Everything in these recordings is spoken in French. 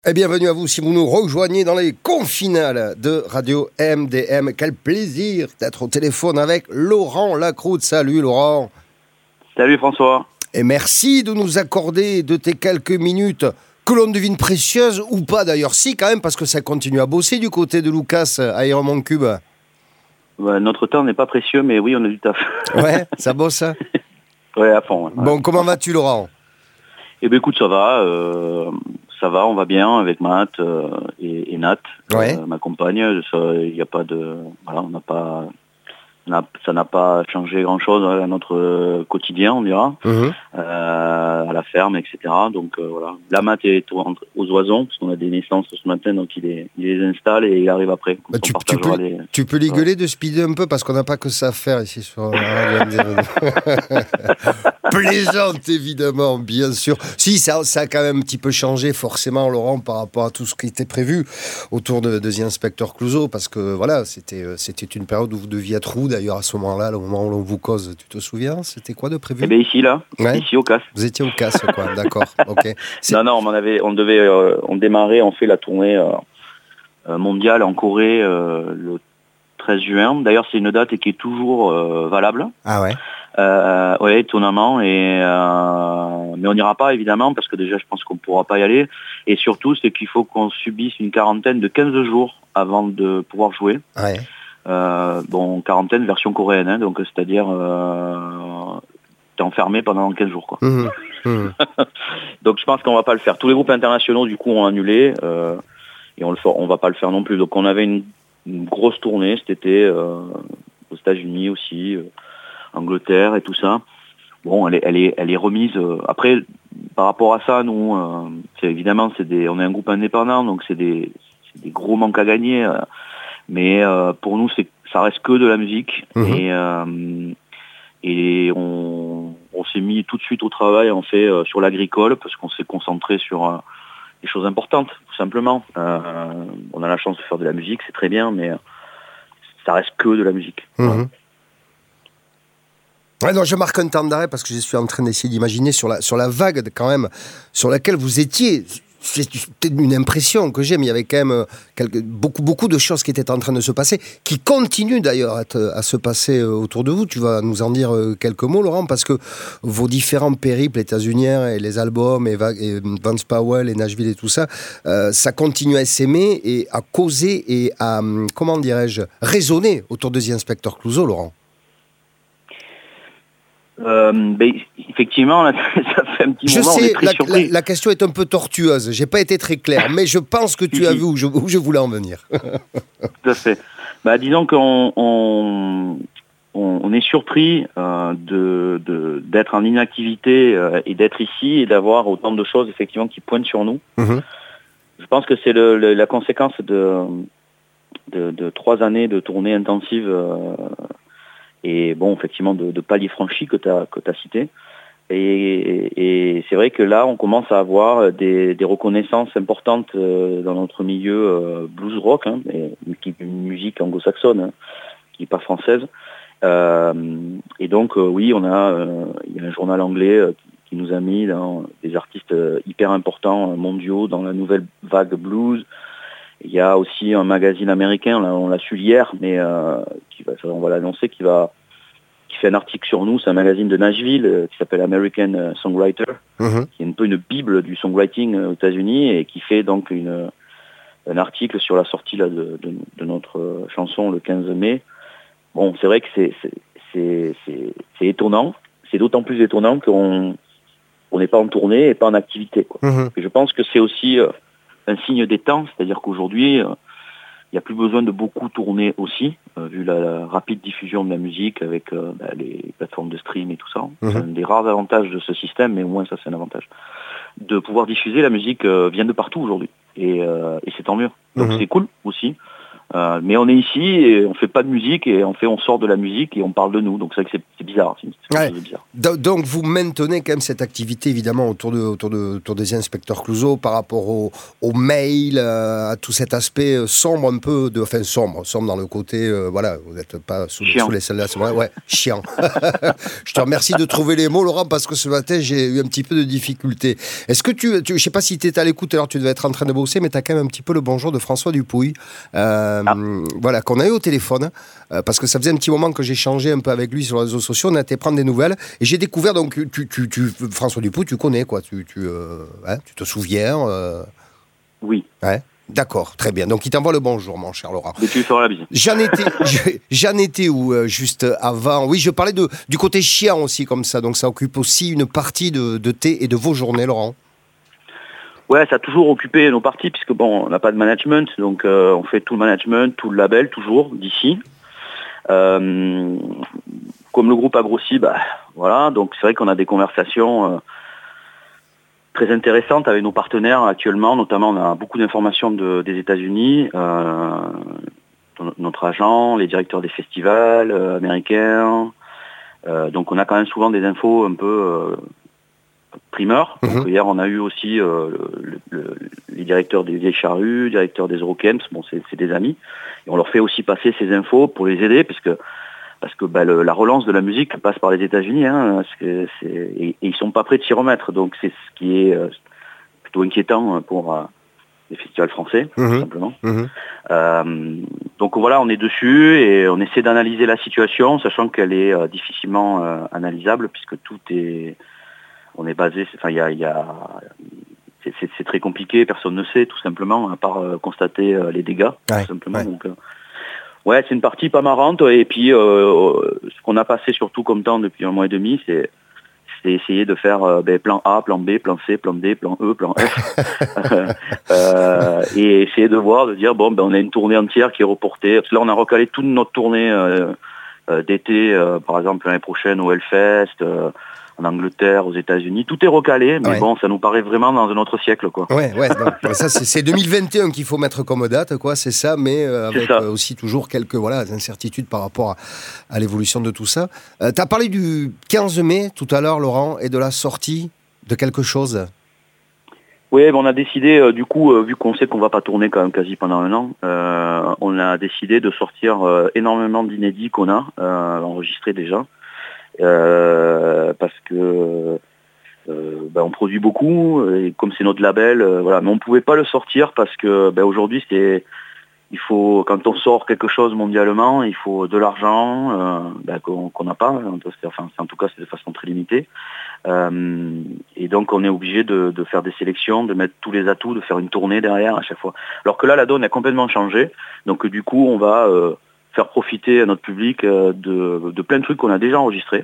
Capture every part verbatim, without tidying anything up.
Et bienvenue à vous si vous nous rejoignez dans les confinales de Radio M D M. Quel plaisir d'être au téléphone avec Laurent Lacroute. Salut Laurent. Salut François. Et merci de nous accorder de tes quelques minutes que l'on devine précieuses ou pas d'ailleurs. Si quand même parce que ça continue à bosser du côté de Lucas à Aéromont Cube. Ouais, notre temps n'est pas précieux mais oui on a du taf. Ouais, ça bosse hein. Ouais à fond. Ouais. Bon, comment vas-tu Laurent? Eh bien écoute ça va. Euh... Ça va, on va bien avec Matt euh, et, et Nat, ouais. euh, ma compagne. Il n'y a pas de, voilà, on n'a pas, on a, ça n'a pas changé grand-chose à notre quotidien, on dira, mm-hmm. euh, à la ferme, et cetera. Donc euh, voilà. Là, Matt est aux oisons parce qu'on a des naissances ce matin, donc il, est, il les installe et il arrive après. Bah, tu, tu, peux, les... tu peux les gueuler de speeder un peu parce qu'on n'a pas que ça à faire ici sur Radio M D M. Plaisante évidemment, bien sûr. Si, ça, ça a quand même un petit peu changé forcément, Laurent, par rapport à tout ce qui était prévu autour de, de The Inspector Clouseau, parce que voilà, c'était, c'était une période où vous deviez être où d'ailleurs à ce moment-là, au moment où l'on vous cause, tu te souviens? C'était quoi de prévu? Eh bien ici, là, ouais. Ici au Casse. Vous étiez au Casse, quoi, d'accord, ok. C'est... Non, non, on, avait, on devait, euh, on démarrait, on fait la tournée euh, mondiale en Corée euh, le treize juin. D'ailleurs, c'est une date qui est toujours euh, valable. Ah ouais. Euh, oui, étonnamment, et euh, mais on n'ira pas évidemment parce que déjà je pense qu'on ne pourra pas y aller, et surtout c'est qu'il faut qu'on subisse une quarantaine de quinze jours avant de pouvoir jouer. Ouais. Euh, bon, quarantaine version coréenne, hein, donc c'est-à-dire euh, t'es enfermé pendant quinze jours quoi. Mmh. Mmh. Donc je pense qu'on va pas le faire. Tous les groupes internationaux du coup ont annulé euh, et on le on va pas le faire non plus. Donc on avait une, une grosse tournée cet été euh, aux États-Unis aussi. Euh, Angleterre et tout ça. Bon, elle est, elle est, elle est remise. Euh, après, par rapport à ça, nous, euh, c'est évidemment, c'est des, on est un groupe indépendant, donc c'est des, c'est des gros manques à gagner. Euh, mais euh, pour nous, c'est, ça reste que de la musique. Mmh. Et, euh, et on, on s'est mis tout de suite au travail, en fait, euh, sur l'agricole, parce qu'on s'est concentré sur euh, des choses importantes, tout simplement. Euh, on a la chance de faire de la musique, c'est très bien, mais ça reste que de la musique. Mmh. Voilà. Ouais, non, je marque un temps d'arrêt parce que je suis en train d'essayer d'imaginer sur la, sur la vague quand même sur laquelle vous étiez. C'est peut-être une impression que j'ai, mais il y avait quand même quelques, beaucoup, beaucoup de choses qui étaient en train de se passer, qui continuent d'ailleurs à, te, à se passer autour de vous. Tu vas nous en dire quelques mots, Laurent, parce que vos différents périples états-uniens et les albums et, et Vance Powell et Nashville et tout ça, euh, ça continue à s'aimer et à causer et à, comment dirais-je, résonner autour de The Inspector Clouseau, Laurent. Euh, ben, effectivement, là, ça fait un petit je moment. sais, on est très la, surpris. La, la question est un peu tortueuse. J'ai pas été très clair, mais je pense que tu as vu où je, où je voulais en venir. Tout à fait. Bah, disons qu'on on, on est surpris euh, de, de, d'être en inactivité euh, et d'être ici et d'avoir autant de choses effectivement qui pointent sur nous. Mm-hmm. Je pense que c'est le, le, la conséquence de, de, de trois années de tournée intensive. Euh, et bon, effectivement, de, de paliers franchis que tu as que tu as cité. Et, et, et c'est vrai que là, on commence à avoir des, des reconnaissances importantes euh, dans notre milieu euh, blues rock, hein, et, une musique anglo-saxonne, hein, qui n'est pas française. Euh, et donc, euh, oui, on a, euh, il y a un journal anglais euh, qui, qui nous a mis dans des artistes euh, hyper importants, euh, mondiaux, dans la nouvelle vague blues. Il y a aussi un magazine américain, là, on l'a su hier, mais euh, qui va, on va l'annoncer, qui va, qui fait un article sur nous. C'est un magazine de Nashville euh, qui s'appelle American Songwriter, mm-hmm. qui est un peu une bible du songwriting aux États-Unis et qui fait donc une, un article sur la sortie là, de, de, de notre chanson le quinze mai. Bon, c'est vrai que c'est, c'est, c'est, c'est, c'est étonnant. C'est d'autant plus étonnant qu'on on n'est pas en tournée et pas en activité, quoi. Mm-hmm. Et je pense que c'est aussi euh, un signe des temps, c'est-à-dire qu'aujourd'hui, il euh, n'y a plus besoin de beaucoup tourner aussi, euh, vu la, la rapide diffusion de la musique avec euh, bah, les plateformes de stream et tout ça. Mm-hmm. C'est un des rares avantages de ce système, mais au moins ça c'est un avantage. De pouvoir diffuser la musique euh, vient de partout aujourd'hui, et, euh, et c'est tant mieux. Donc mm-hmm. c'est cool aussi. Euh, mais on est ici et on fait pas de musique et on fait, on sort de la musique et on parle de nous. Donc c'est vrai que c'est, c'est bizarre. C'est, c'est ouais. bizarre. Donc vous maintenez quand même cette activité évidemment autour de autour de autour des inspecteurs Clouseau par rapport au, au mail, euh, à tout cet aspect sombre un peu de, enfin sombre, sombre dans le côté, euh, voilà, vous n'êtes pas sous, sous les celles-là, c'est vrai, ouais, chiant. Je te remercie de trouver les mots, Laurent, parce que ce matin j'ai eu un petit peu de difficulté. Est-ce que tu, tu je sais pas si tu étais à l'écoute, alors tu devais être en train de bosser, mais tu as quand même un petit peu le bonjour de François Dupouille, euh, ah. voilà, qu'on a eu au téléphone, euh, parce que ça faisait un petit moment que j'échangeais un peu avec lui sur les réseaux sociaux, on a été prendre des nouvelles, et j'ai découvert, donc, tu, tu, tu, François Dupouille, tu connais, quoi, tu, tu, euh, hein, tu te souviens euh... Oui. Ouais. D'accord, très bien. Donc, il t'envoie le bonjour, mon cher Laurent. Mais tu lui feras la bise. J'en étais, j'en étais où, euh, juste avant? Oui, je parlais de, du côté chiant aussi, comme ça. Donc, ça occupe aussi une partie de, de tes et de vos journées, Laurent. Ouais, ça a toujours occupé nos parties, puisque bon, on n'a pas de management, donc euh, on fait tout le management, tout le label, toujours, d'ici. Euh, comme le groupe a grossi, bah, voilà, donc c'est vrai qu'on a des conversations... Euh, très intéressante avec nos partenaires actuellement, notamment on a beaucoup d'informations de, des États-Unis, euh, notre agent, les directeurs des festivals euh, américains, euh, donc on a quand même souvent des infos un peu euh, primeurs. Mm-hmm. Donc hier on a eu aussi euh, le, le, les directeurs des Vieilles Charrues, directeurs des Eurocamps, bon c'est, c'est des amis, et on leur fait aussi passer ces infos pour les aider, puisque parce que bah, le, la relance de la musique passe par les États-Unis, hein, c'est, c'est, et, et ils sont pas prêts de s'y remettre. Donc c'est ce qui est euh, plutôt inquiétant pour euh, les festivals français, mmh. tout simplement. Mmh. Euh, donc voilà, on est dessus et on essaie d'analyser la situation, sachant qu'elle est euh, difficilement euh, analysable, puisque tout est, on est basé, enfin il y a, y a c'est, c'est, c'est très compliqué, personne ne sait, tout simplement, à part euh, constater euh, les dégâts, ouais, tout simplement. Ouais. Donc, euh, ouais, c'est une partie pas marrante, et puis euh, ce qu'on a passé surtout comme temps depuis un mois et demi, c'est, c'est essayer de faire euh, ben, plan A, plan B, plan C, plan D, plan E, plan F, euh, et essayer de voir, de dire, bon, ben on a une tournée entière qui est reportée, parce que là on a recalé toute notre tournée euh, euh, d'été, euh, par exemple l'année prochaine au Hellfest, euh, en Angleterre, aux États-Unis, tout est recalé, mais ouais. bon, ça nous paraît vraiment dans un autre siècle, quoi. Ouais, ouais. Donc, ça, c'est, c'est deux mille vingt et un qu'il faut mettre comme date, quoi. C'est ça, mais euh, avec ça. Euh, aussi toujours quelques voilà incertitudes par rapport à, à l'évolution de tout ça. Euh, tu as parlé du quinze mai tout à l'heure, Laurent, et de la sortie de quelque chose. Oui, ben on a décidé, euh, du coup, euh, vu qu'on sait qu'on va pas tourner quand même quasi pendant un an, euh, on a décidé de sortir euh, énormément d'inédits qu'on a euh, enregistrés déjà. Euh, parce que euh, ben on produit beaucoup et comme c'est notre label, euh, voilà, mais on pouvait pas le sortir parce que ben aujourd'hui c'est, il faut, quand on sort quelque chose mondialement, il faut de l'argent euh, ben, qu'on, qu'on n'a pas, enfin en tout cas c'est de façon très limitée, euh, et donc on est obligé de, de faire des sélections, de mettre tous les atouts, de faire une tournée derrière à chaque fois. Alors que là la donne a complètement changé, donc du coup on va euh, faire profiter à notre public euh, de, de plein de trucs qu'on a déjà enregistrés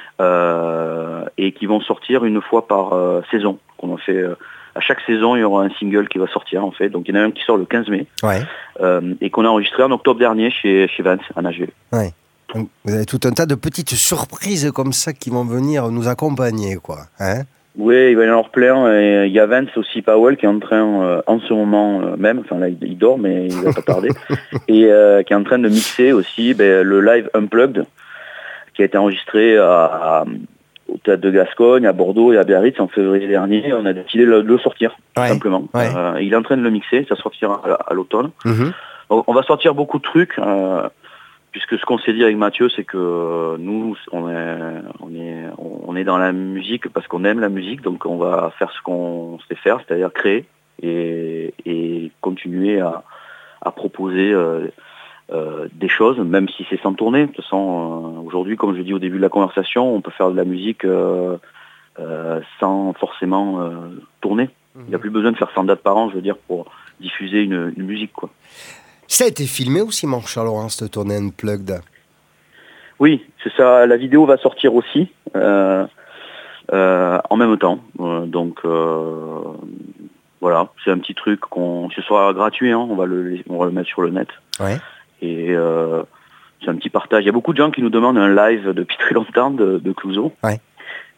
euh, et qui vont sortir une fois par euh, saison. On a fait, euh, à chaque saison, il y aura un single qui va sortir en fait. Donc il y en a un qui sort le quinze mai ouais. euh, et qu'on a enregistré en octobre dernier chez, chez Vance à Nashville. Ouais. Donc, vous avez tout un tas de petites surprises comme ça qui vont venir nous accompagner, quoi. Hein? Oui, il va y en avoir plein. Et il y a Vance aussi, Powell, qui est en train, euh, en ce moment euh, même, enfin là il, il dort, mais il va pas tarder, et euh, qui est en train de mixer aussi ben, le live Unplugged, qui a été enregistré à, à, au Théâtre de Gascogne, à Bordeaux et à Biarritz en février dernier. On a décidé de le, de le sortir, ouais, tout simplement. Ouais. Euh, il est en train de le mixer, ça sortira à, à l'automne. Mm-hmm. On, on va sortir beaucoup de trucs. Euh, Puisque ce qu'on s'est dit avec Mathieu, c'est que nous, on est, on est, on est dans la musique parce qu'on aime la musique, donc on va faire ce qu'on sait faire, c'est-à-dire créer et, et continuer à, à proposer euh, euh, des choses, même si c'est sans tourner. De toute façon, euh, aujourd'hui, comme je l'ai dit au début de la conversation, on peut faire de la musique euh, euh, sans forcément euh, tourner. Il n'y a plus besoin de faire cent dates par an, je veux dire, pour diffuser une, une musique, quoi. Ça a été filmé aussi, mon cher Laurent, cette tournée Unplugged. Oui, c'est ça. La vidéo va sortir aussi euh, euh, en même temps. Euh, donc euh, voilà, c'est un petit truc qu'on, ce sera gratuit. Hein, on va le, on va le mettre sur le net. Ouais. Et euh, c'est un petit partage. Il y a beaucoup de gens qui nous demandent un live depuis très longtemps de, de Clouseau. Ouais.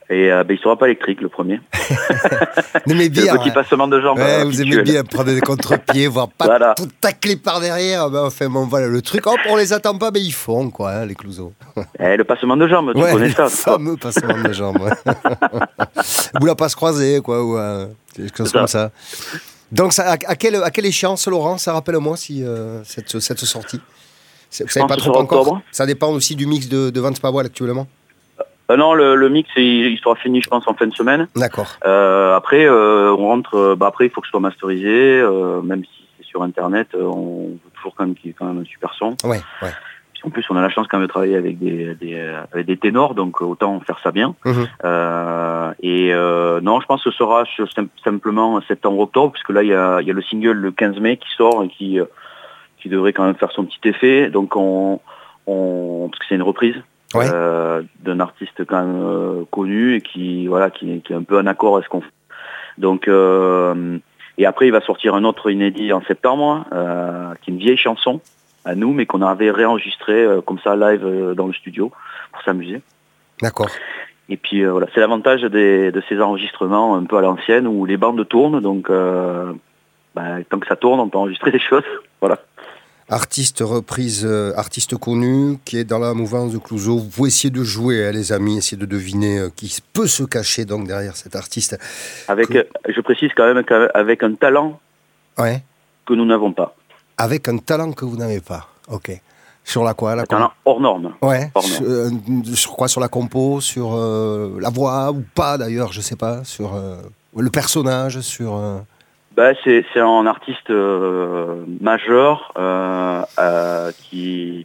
Et euh, ben, il sera pas électrique, le premier. Vous aimez bien. Le petit hein. passement de jambes. Ouais, euh, vous habituel. aimez bien prendre des contre-pieds, voire pas Voilà. tout tacler par derrière. Ben, enfin, bon, voilà, le truc, hop, on les attend pas, mais ils font, quoi, hein, les clouseaux. Eh, le passement de jambes, tu Ouais, connais le ça. fameux passement de jambes. Ouais. Ou la passe croisée, quoi, ou euh, des choses comme ça. Donc, ça, à, à, quelle, à quelle échéance, Laurent, ça rappelle-moi si, euh, cette, cette sortie? Vous savez pas trop encore octobre. Ça dépend aussi du mix de, de Vance Pavoile actuellement. Euh, non, le, le mix, il, il sera fini, je pense, en fin de semaine. D'accord. Euh, après, euh, on rentre. Euh, bah après, il faut que ce soit masterisé, euh, même si c'est sur Internet, euh, on veut toujours quand même qu'il y ait quand même un super son. Ouais, ouais. Puis en plus, on a la chance quand même de travailler avec des, des, avec des ténors, donc autant faire ça bien. Mmh. Euh, et euh, non, je pense que ce sera simplement septembre-octobre, puisque là, il y a, il y a le single le quinze mai qui sort et qui, qui devrait quand même faire son petit effet. Donc, on, on parce que c'est une reprise. Ouais. Euh, d'un artiste quand même euh, connu et qui voilà qui, qui est un peu en accord avec ce qu'on fait. Donc euh, et après il va sortir un autre inédit en septembre euh, qui est une vieille chanson à nous mais qu'on avait réenregistré euh, comme ça live euh, dans le studio pour s'amuser. D'accord. Et puis euh, voilà, c'est l'avantage des, de ces enregistrements un peu à l'ancienne où les bandes tournent, donc euh, bah, tant que ça tourne on peut enregistrer des choses. Voilà. Artiste reprise, euh, artiste connu, qui est dans la mouvance de Clouseau. Vous pouvez essayer de jouer, hein, les amis, essayer de deviner euh, qui peut se cacher donc derrière cet artiste. Avec, que... euh, je précise quand même qu'avec un talent ouais. que nous n'avons pas. Avec un talent que vous n'avez pas, ok. Sur la quoi la Un talent hors norme. Ouais. Hors norme. Sur, euh, sur quoi? Sur la compo, sur euh, la voix ou pas d'ailleurs, je sais pas. Sur euh, le personnage, sur... Euh... Bah, c'est, c'est un artiste euh, majeur euh, euh, qui,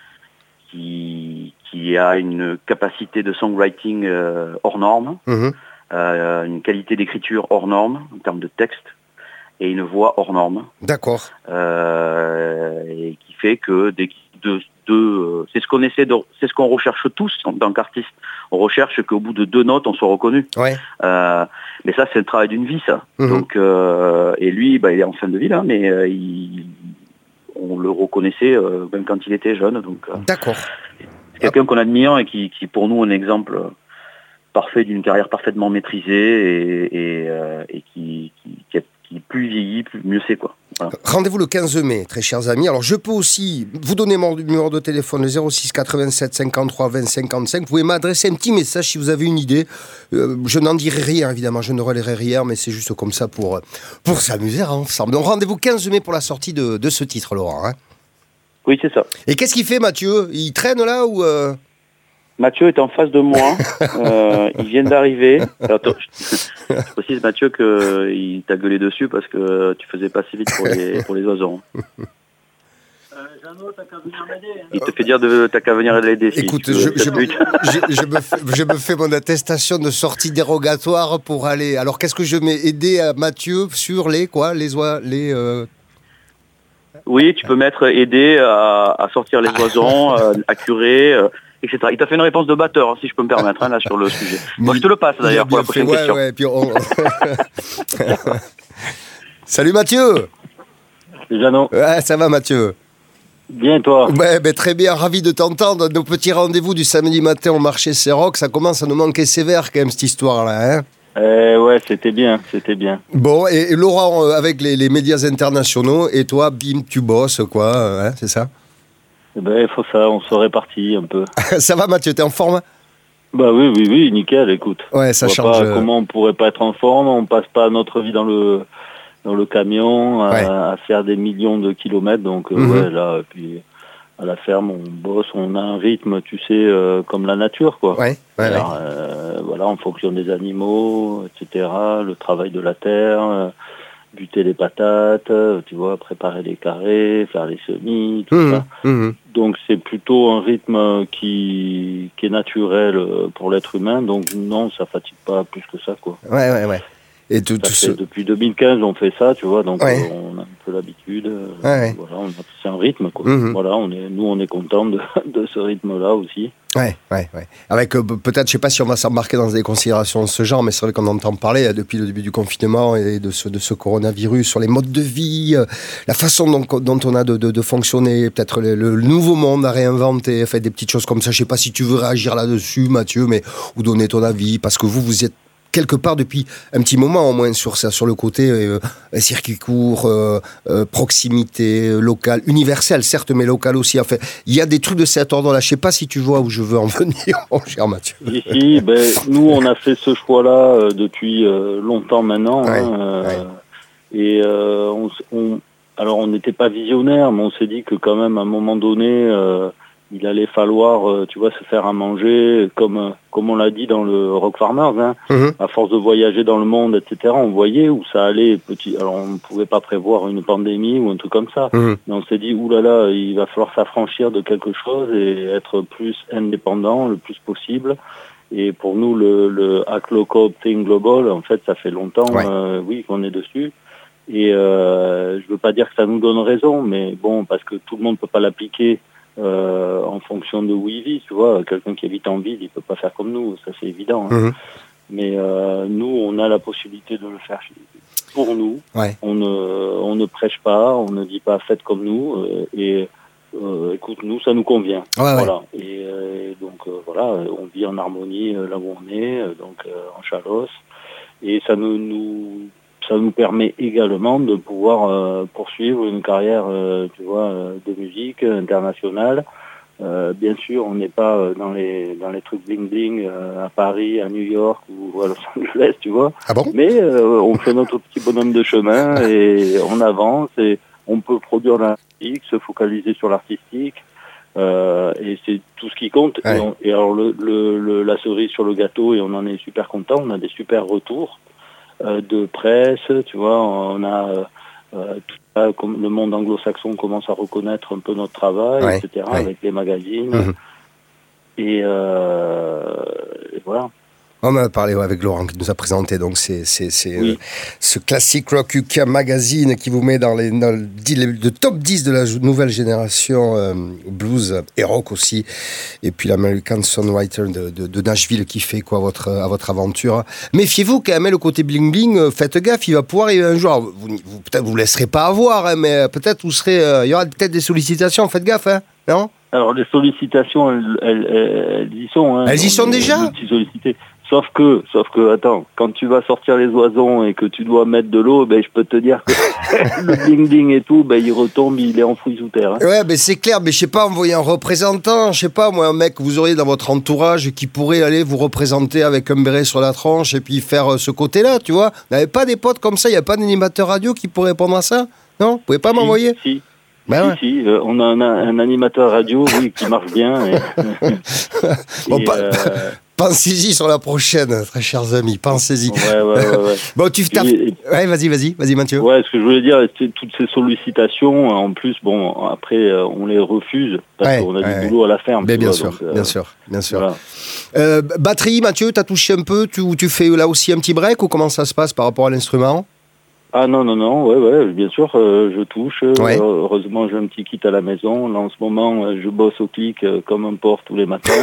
qui, qui a une capacité de songwriting euh, hors norme, mmh. euh, une qualité d'écriture hors norme en termes de texte et une voix hors norme. D'accord. Euh, et qui fait que dès de, de, c'est ce qu'on essaie de, c'est ce qu'on recherche tous en tant qu'artiste. On recherche qu'au bout de deux notes, on soit reconnu. Ouais. Euh, mais ça, c'est le travail d'une vie, ça. Mmh. Donc, euh, et lui, bah, il est en fin de vie là, mais euh, il, on le reconnaissait euh, même quand il était jeune. Donc, euh, d'accord. C'est quelqu'un qu'on admire et qui, qui, pour nous, est un exemple parfait d'une carrière parfaitement maîtrisée et, et, euh, et qui, qui, qui, a, qui plus vieillit, plus mieux c'est quoi. Voilà. Rendez-vous le quinze mai, très chers amis. Alors, je peux aussi vous donner mon numéro de téléphone, le zéro six quatre-vingt-sept cinquante-trois vingt cinquante-cinq. Vous pouvez m'adresser un petit message si vous avez une idée. Euh, je n'en dirai rien, évidemment. Je ne relayerai rien, mais c'est juste comme ça pour, pour s'amuser ensemble. Donc, rendez-vous quinze mai pour la sortie de, de ce titre, Laurent. Hein. Oui, c'est ça. Et qu'est-ce qu'il fait, Mathieu? Il traîne là ou... Euh... Mathieu est en face de moi. euh, il vient d'arriver. Alors, je précise, Mathieu, qu'il t'a gueulé dessus parce que tu faisais pas si vite pour les, pour les oiseaux. Euh, Jeannot, t'as qu'à venir m'aider. Hein. Il te fait dire de t'as qu'à venir l'aider. Si écoute, je, je, je, je, me fais, je me fais mon attestation de sortie dérogatoire pour aller. Alors, qu'est-ce que je mets? Aider à Mathieu sur les quoi? Les oies, les. Euh... Oui, tu peux mettre aider à, à sortir les oisons, euh, à curer. Euh, et cetera. Il t'a fait une réponse de batteur, hein, si je peux me permettre, hein, là, sur le sujet. Moi, je te le passe, d'ailleurs, pour la prochaine ouais, question. Ouais, puis on... Salut, Mathieu. Salut, Jeannot. Ouais, ça va, Mathieu? Bien, toi? Ouais, ben, très bien, ravi de t'entendre. Nos petits rendez-vous du samedi matin au marché Céroc, ça commence à nous manquer sévère, quand même, cette histoire-là, hein. Euh, ouais, c'était bien, c'était bien. Bon, et, et Laurent, euh, avec les, les médias internationaux, et toi, bim, tu bosses, quoi, hein, c'est ça? Eh ben, il faut ça, on se répartit un peu. Ça va, Mathieu, t'es en forme? Bah oui, oui, oui, nickel, écoute. Ouais, ça on change. Pas comment on pourrait pas être en forme, on passe pas notre vie dans le dans le camion, à, ouais. à faire des millions de kilomètres, donc euh, mmh. ouais, là, puis à la ferme, on bosse, on a un rythme, tu sais, euh, comme la nature, quoi. Ouais, ouais, Alors, ouais. Euh, voilà, en fonction des animaux, et cetera, le travail de la terre, euh, buter les patates, tu vois, préparer les carrés, faire les semis, tout mmh, ça. Mmh. Donc c'est plutôt un rythme qui, qui est naturel pour l'être humain, donc non, ça fatigue pas plus que ça, quoi. Ouais, ouais, ouais. Et tout, tout fait, ce... Depuis deux mille quinze, on fait ça, tu vois, donc ouais. euh, on a un peu l'habitude. Euh, ouais, ouais. Voilà, on a, c'est un rythme, quoi. Mm-hmm. Voilà, on est, nous, on est contents de, de ce rythme-là aussi. Ouais, ouais, ouais. Avec euh, peut-être, je sais pas si on va s'embarquer dans des considérations de ce genre, mais c'est vrai qu'on entend parler euh, depuis le début du confinement et de ce, de ce coronavirus sur les modes de vie, euh, la façon dont, dont on a de, de, de fonctionner, peut-être le, le nouveau monde à réinventer, enfin, des petites choses comme ça. Je sais pas si tu veux réagir là-dessus, Mathieu, mais ou donner ton avis, parce que vous, vous êtes quelque part depuis un petit moment au moins sur ça, sur le côté euh, circuit court, euh, euh, proximité, euh, local, universel certes, mais local aussi. Enfin, il y a des trucs de cet ordre-là. Je sais pas si tu vois où je veux en venir, mon cher Mathieu. Ici, ben, nous, on a fait ce choix-là euh, depuis euh, longtemps maintenant. Ouais, hein, euh, ouais. Et euh, on, on, alors, on n'était pas visionnaire, mais on s'est dit que quand même, à un moment donné, euh, il allait falloir, euh, tu vois, se faire à manger, comme comme on l'a dit dans le Rock Farmers, hein, Mm-hmm. à force de voyager dans le monde, et cetera. On voyait où ça allait petit. Alors, on ne pouvait pas prévoir une pandémie ou un truc comme ça, Mm-hmm. mais on s'est dit, oulala, il va falloir s'affranchir de quelque chose et être plus indépendant le plus possible. Et pour nous, le, le Act Local, Think Global, en fait, ça fait longtemps, Ouais. euh, oui, qu'on est dessus. Et euh, je veux pas dire que ça nous donne raison, mais bon, parce que tout le monde peut pas l'appliquer. Euh, en fonction de où il vit, tu vois, quelqu'un qui habite en ville, il peut pas faire comme nous, ça c'est évident. Hein. Mm-hmm. Mais euh, nous, on a la possibilité de le faire pour nous. Ouais. On ne, on ne prêche pas, on ne dit pas faites comme nous. Euh, et euh, écoute, nous, ça nous convient. Ouais, voilà. Ouais. Et euh, donc euh, voilà, on vit en harmonie euh, là où on est, euh, donc euh, en Chalosse, et ça nous, nous ça nous permet également de pouvoir euh, poursuivre une carrière, euh, tu vois, euh, de musique internationale. Euh, bien sûr, on n'est pas euh, dans les dans les trucs bling bling euh, à Paris, à New York ou à Los Angeles, tu vois. Ah bon ? Mais euh, on fait notre petit bonhomme de chemin et on avance et on peut produire l'artistique, se focaliser sur l'artistique. Euh, et c'est tout ce qui compte. Ouais. Et, on, et alors le, le, le, la cerise sur le gâteau, et on en est super content. On a des super retours. Euh, de presse, tu vois, on a euh, tout ça, comme le monde anglo-saxon commence à reconnaître un peu notre travail, ouais, et cetera, ouais. avec les magazines. Mm-hmm. Et, euh, et voilà. On en a parlé ouais, avec Laurent qui nous a présenté donc c'est, c'est, c'est, oui. euh, ce classique Rock U K magazine qui vous met dans, les, dans le, le top dix de la nouvelle génération euh, blues et rock aussi, et puis l'American Songwriter de, de, de Nashville qui fait quoi votre, à votre aventure. Méfiez-vous quand même, le côté bling bling, euh, faites gaffe, il va pouvoir arriver un jour. Vous, vous, peut-être vous ne laisserez pas avoir, hein, mais peut-être vous serez, euh, il y aura peut-être des sollicitations, faites gaffe, hein, non ? Alors les sollicitations, elles, elles, elles, elles y sont. Hein, elles y sont déjà ? Sollicitées. Sauf que, sauf que, attends, quand tu vas sortir les oisons et que tu dois mettre de l'eau, ben je peux te dire que le bling bling et tout, ben il retombe, il est enfoui sous terre. Hein. Ouais, ben c'est clair, mais je sais pas, envoyer un représentant, je sais pas, moi, un mec que vous auriez dans votre entourage qui pourrait aller vous représenter avec un béret sur la tranche et puis faire euh, ce côté-là, tu vois. Vous n'avez pas des potes comme ça, il n'y a pas d'animateur radio qui pourrait répondre à ça ? Non ? Vous pouvez pas si, m'envoyer ? Si. Ben si, ouais. si, euh, on a un, un animateur radio, oui, qui marche bien. Et, bon, et, pas, euh... pensez-y sur la prochaine, très chers amis, pensez-y. Ouais, ouais, ouais. ouais. Bon, tu t'as... Et, ouais, vas-y, vas-y, vas-y, Mathieu. Ouais, ce que je voulais dire, c'est toutes ces sollicitations, en plus, bon, après, on les refuse parce ouais, qu'on a ouais, du boulot à la ferme. Mais bien, vois, sûr, donc, euh, bien sûr, bien sûr, voilà. euh, batterie, Mathieu, t'as touché un peu, tu, tu fais là aussi un petit break ou comment ça se passe par rapport à l'instrument ? Ah non, non, non, ouais, ouais, bien sûr, euh, je touche. Ouais. Euh, heureusement, j'ai un petit kit à la maison. Là, en ce moment, euh, je bosse au clic euh, comme un porc tous les matins.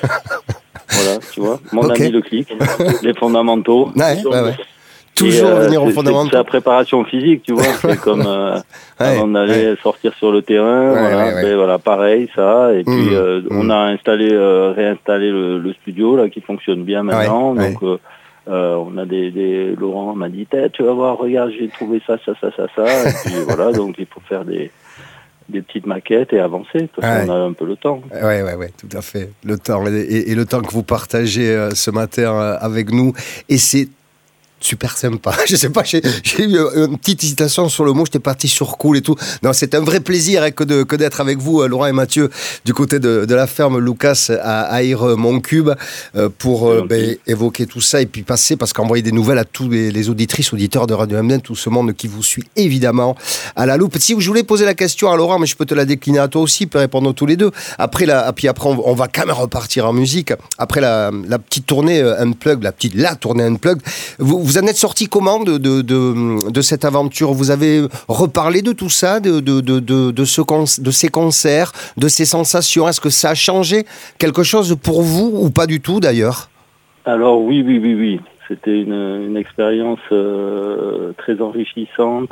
Voilà, tu vois, mon okay. ami le clic, les fondamentaux. Ouais, ouais, ouais. Toujours euh, venir aux c'est, fondamentaux. C'est la préparation physique, tu vois, c'est comme euh, ouais, avant d'aller ouais. sortir sur le terrain, ouais, voilà, ouais, ouais. Ben, voilà, pareil, ça. Et puis, mmh, euh, mmh. on a installé, euh, réinstallé le, le studio, là, qui fonctionne bien maintenant, ouais, donc... Euh, Euh, on a des, des Laurent m'a dit tu vas voir, regarde, j'ai trouvé ça ça ça ça ça et puis voilà, donc il faut faire des des petites maquettes et avancer, parce ouais. qu'on a un peu le temps. Ouais ouais ouais, tout à fait, le temps et, et, et le temps que vous partagez euh, ce matin euh, avec nous, et c'est super sympa. Je sais pas, j'ai, j'ai eu une petite hésitation sur le mot, j'étais parti sur cool et tout. Non, c'est un vrai plaisir hein, que, de, que d'être avec vous, Laurent et Mathieu, du côté de, de la ferme Lucas à Aire-Montcube, euh, pour euh, ben, évoquer tout ça et puis passer, parce qu'envoyer des nouvelles à tous les, les auditrices, auditeurs de Radio M D, tout ce monde qui vous suit évidemment à la loupe. Si je voulais poser la question à Laurent, mais je peux te la décliner à toi aussi, puis répondre tous les deux. Après, la, puis après on, on va quand même repartir en musique. Après la, la petite tournée Unplugged, la petite la tournée Unplugged, vous, vous vous en êtes sorti comment de, de, de, de cette aventure? Vous avez reparlé de tout ça, de, de, de, de, de, ce con, de ces concerts, de ces sensations? Est-ce que ça a changé quelque chose pour vous ou pas du tout d'ailleurs? Alors oui, oui, oui, oui. C'était une, une expérience euh, très enrichissante,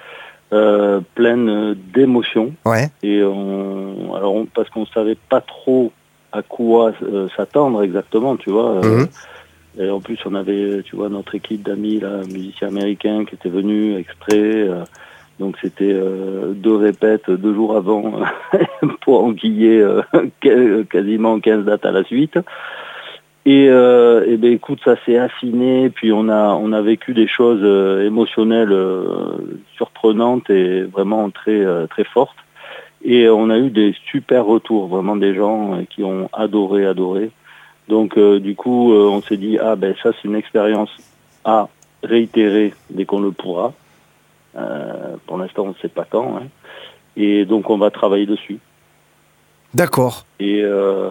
euh, pleine d'émotions. Ouais. Et on, alors on, parce qu'on savait pas trop à quoi euh, s'attendre exactement, tu vois. Euh, mmh. Et en plus, on avait, tu vois, notre équipe d'amis, là, musiciens américains, qui étaient venus exprès. Euh, donc c'était euh, deux répètes deux jours avant pour enquiller euh, quasiment quinze dates à la suite. Et, euh, et ben écoute, ça s'est affiné, puis on a on a vécu des choses euh, émotionnelles euh, surprenantes et vraiment très euh, très fortes. Et on a eu des super retours, vraiment des gens qui ont adoré, adoré. Donc euh, du coup, euh, on s'est dit ah ben ça c'est une expérience à réitérer dès qu'on le pourra. Euh, pour l'instant, on ne sait pas quand. Hein. Et donc on va travailler dessus. D'accord. Et euh,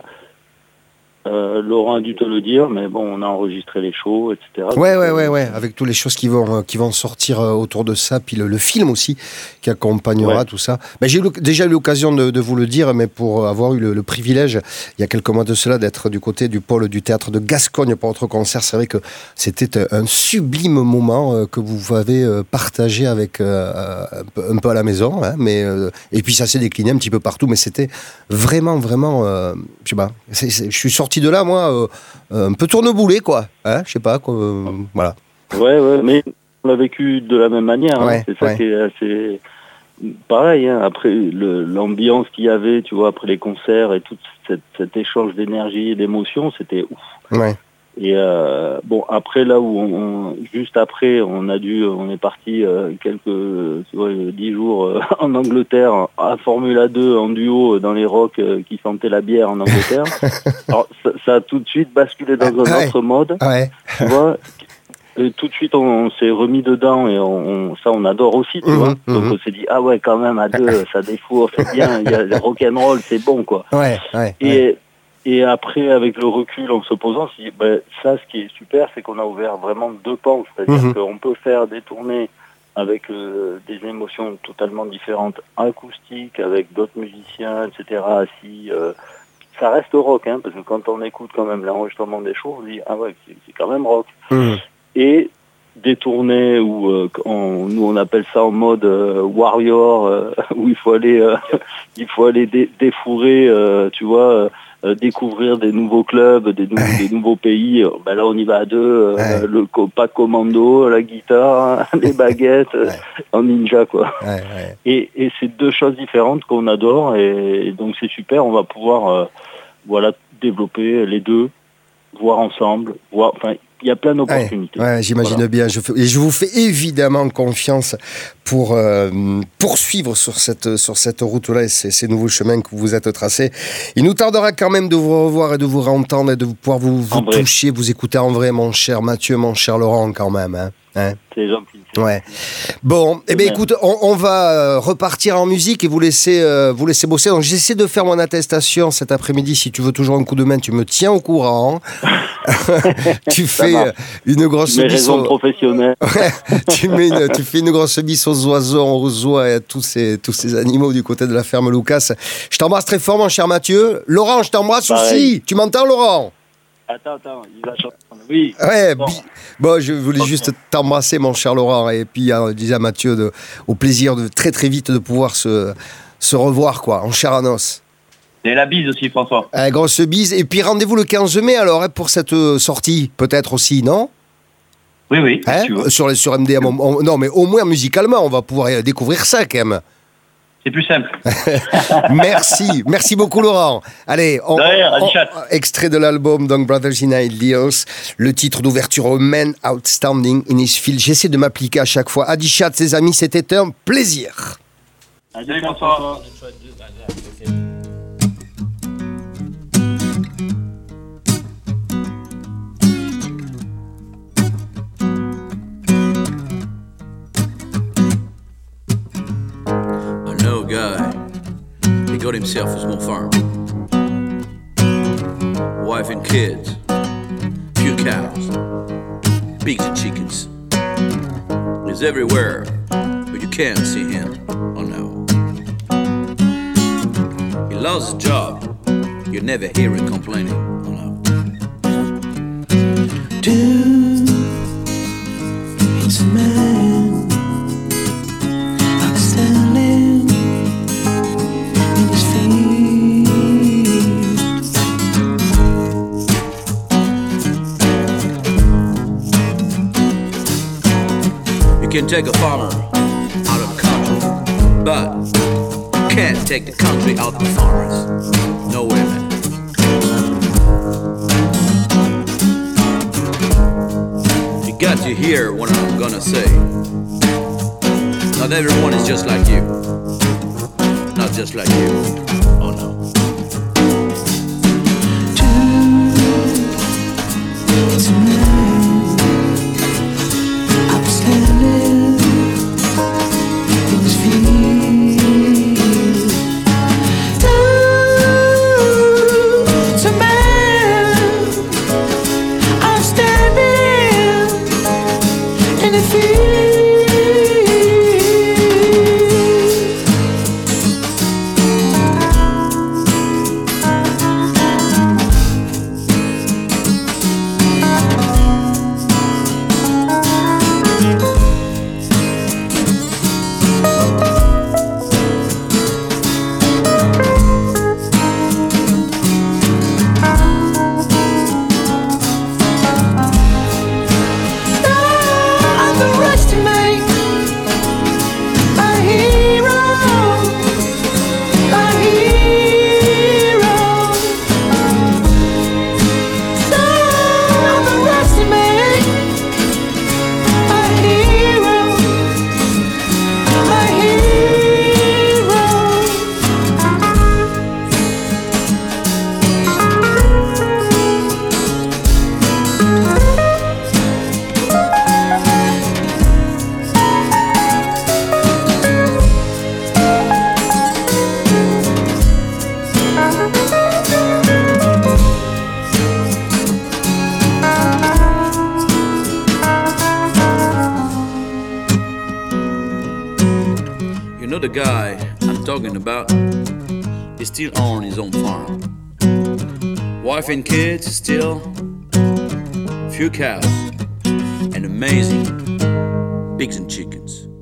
Euh, Laurent a dû te le dire, mais bon, on a enregistré les shows, et cetera. Ouais, ouais, ouais, ouais, avec toutes les choses qui vont, qui vont sortir autour de ça, puis le, le film aussi qui accompagnera ouais. tout ça. Ben, j'ai eu, déjà eu l'occasion de, de vous le dire, mais pour avoir eu le, le privilège, il y a quelques mois de cela, d'être du côté du pôle du théâtre de Gascogne pour votre concert, c'est vrai que c'était un sublime moment que vous avez partagé avec euh, un peu à la maison, hein, mais euh, et puis ça s'est décliné un petit peu partout, mais c'était vraiment, vraiment, euh, je sais pas, c'est, c'est, je suis sorti de là, moi, euh, un peu tourneboulé, quoi. Hein, je sais pas, quoi. Euh, voilà. Ouais, ouais, mais on l'a vécu de la même manière. Hein. Ouais, c'est ça ouais. qui est assez pareil. Hein. Après le, l'ambiance qu'il y avait, tu vois, après les concerts et tout cette, cet échange d'énergie et d'émotions, c'était ouf. Ouais. Et euh, bon, après là où on, on, juste après, on a dû, on est parti euh, quelques, tu vois, dix jours euh, en Angleterre à Formula deux en duo dans les rocks euh, qui sentaient la bière en Angleterre. Alors ça, ça a tout de suite basculé dans un ouais. autre mode, ouais. tu vois. Et tout de suite, on, on s'est remis dedans et on, on, ça, on adore aussi, tu mmh, vois. Mmh. Donc on s'est dit ah ouais, quand même à deux, ça défoure, c'est bien. Il y a le rock'n'roll, c'est bon, quoi. Ouais, ouais. Et ouais. Et après, avec le recul, en se posant, si, ben, ça, ce qui est super, c'est qu'on a ouvert vraiment deux pans. C'est-à-dire mmh. qu'on peut faire des tournées avec euh, des émotions totalement différentes, acoustiques, avec d'autres musiciens, et cetera. Assis, euh, ça reste rock, hein, parce que quand on écoute quand même l'enregistrement des shows, on dit ah ouais, c'est, c'est quand même rock. Mmh. Et des tournées où euh, on, nous on appelle ça en mode euh, warrior, euh, où il faut aller, euh, il faut aller dé- défourer, euh, tu vois. Euh, Euh, découvrir des nouveaux clubs, des, nou- ouais. des nouveaux pays. Ben là, on y va à deux. Euh, ouais. Le pas commando, la guitare, les baguettes, ouais. en ninja, quoi. Ouais, ouais. Et, et c'est deux choses différentes qu'on adore. Et, et donc, c'est super. On va pouvoir euh, voilà, développer les deux, voir ensemble. Voir, enfin, il y a plein d'opportunités. Ouais, ouais, j'imagine voilà. bien. Je, fais, et je vous fais évidemment confiance pour euh, poursuivre sur cette, sur cette route-là et ces, ces nouveaux chemins que vous êtes tracés. Il nous tardera quand même de vous revoir et de vous entendre et de pouvoir vous, vous toucher, vous écouter en vrai, mon cher Mathieu, mon cher Laurent, quand même. Hein, hein c'est gentil. Ouais. Bon, eh bien, écoute, on, on va repartir en musique et vous laisser, euh, vous laisser bosser. Donc, j'essaie de faire mon attestation cet après-midi. Si tu veux toujours un coup de main, tu me tiens au courant. Tu fais une grosse bise aux... professionnelles. Ouais, tu, mets une, tu fais une grosse bise aux oiseaux, aux oies et à tous ces, tous ces animaux du côté de la ferme Lucas. Je t'embrasse très fort, mon cher Mathieu. Laurent, je t'embrasse Pareil. aussi. Tu m'entends, Laurent? Attends, attends, il va chanter. Oui. Ouais, bon. Bi- bon, je voulais okay. juste t'embrasser, mon cher Laurent, et puis euh, je disais à Mathieu, de, au plaisir de très très vite de pouvoir se, se revoir, quoi, en chair à os. Et la bise aussi, François. Euh, grosse bise. Et puis rendez-vous le quinze mai, alors, hein, pour cette euh, sortie, peut-être aussi, non? Oui, oui, hein si tu veux. Sur, sur M D M. On, on, non, mais au moins musicalement, on va pouvoir découvrir ça, quand même. C'est plus simple. Merci, merci beaucoup Laurent. Allez, on, Derrière, on, on, extrait de l'album donc Brothers in Ideals, le titre d'ouverture Man Outstanding in His Field. J'essaie de m'appliquer à chaque fois. Adichat, ses amis, c'était un plaisir. Salut François. Guy, he got himself a small farm, wife and kids, few cows, pigs and chickens. He's everywhere, but you can't see him. Oh no. He loves his job. You never hear him complaining. Oh no. Dude, it's a man. I'm standing in his field. You can take a farmer out of the country, but you can't take the country out of the farmers. No way, man. You got to hear what I'm gonna say. Not everyone is just like you. Not just like you. Oh no. It's a man. I'm standing in his field. It's a man. I'm standing in the field. Underestimate my hero, my hero. Don't underestimate my hero, my hero. You know the guy I'm talking about? He still owns his own farm. Wife and kids still, few cows, and amazing pigs and chickens.